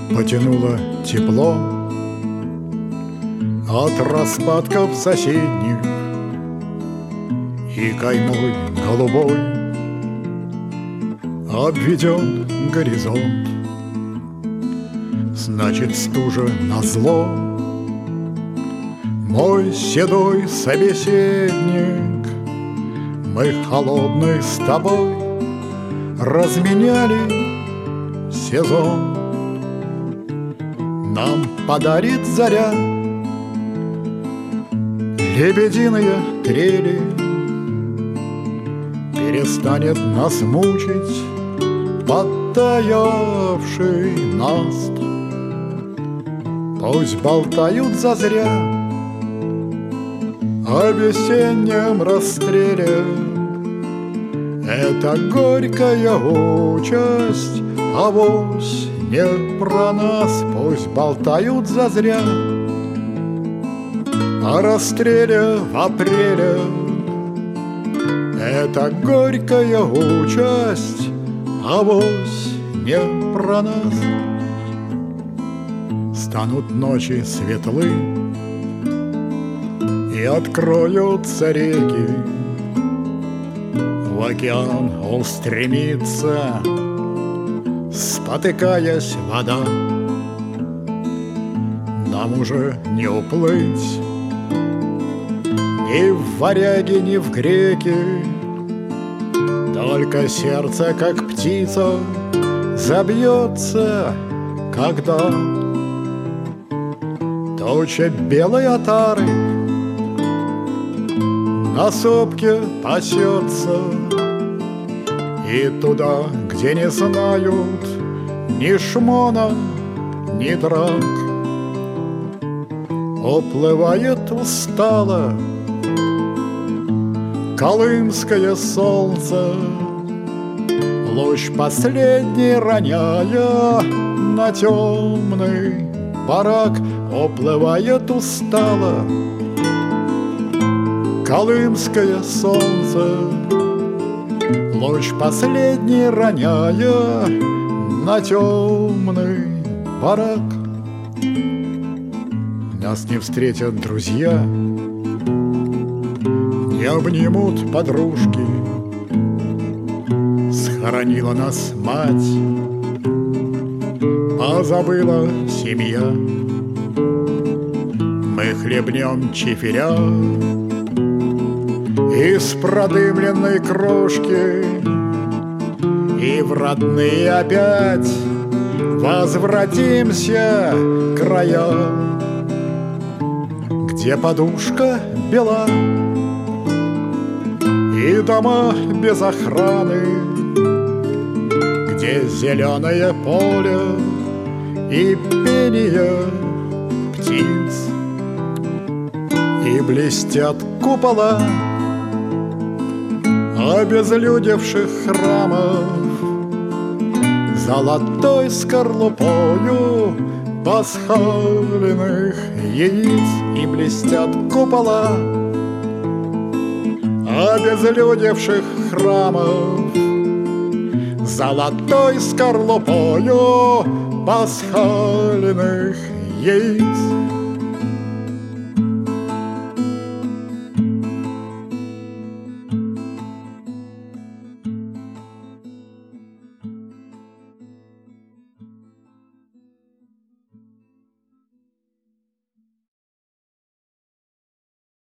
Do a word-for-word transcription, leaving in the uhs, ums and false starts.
Потянуло тепло от распадков соседних, и каймой голубой обведен горизонт. Значит, стужа назло мой седой собеседник. Мы холодный с тобой разменяли сезон. Нам подарит заря лебединые трели, перестанет нас мучить подтаявший наст. Пусть болтают зазря о весеннем расстреле. Это горькая участь, авось не про нас. Пусть болтают зазря о расстреле в апреле. Это горькая участь, авось не про нас. Станут ночи светлы и откроются реки, в океан устремится, спотыкаясь, вода. Нам уже не уплыть ни в варяги, ни в греки. Только сердце, как птица, забьется, когда туча белой отары на сопке пасется. И туда, где не знают ни шмона, ни драк, уплывает устало колымское солнце, луч последний роняя на темный барак. Уплывает устало колымское солнце, луч последний роняя на темный барак. Нас не встретят друзья, не обнимут подружки. Схоронила нас мать, позабыла семья. Мы хлебнем чиферя из продымленной крошки, и в родные опять возвратимся края, где подушка бела и дома без охраны, где зеленое поле и пение птиц, и блестят купола обезлюдевших храмов золотой скорлупою пасхальных яиц. И блестят купола обезлюдевших храмов золотой скорлупою пасхальных яиц.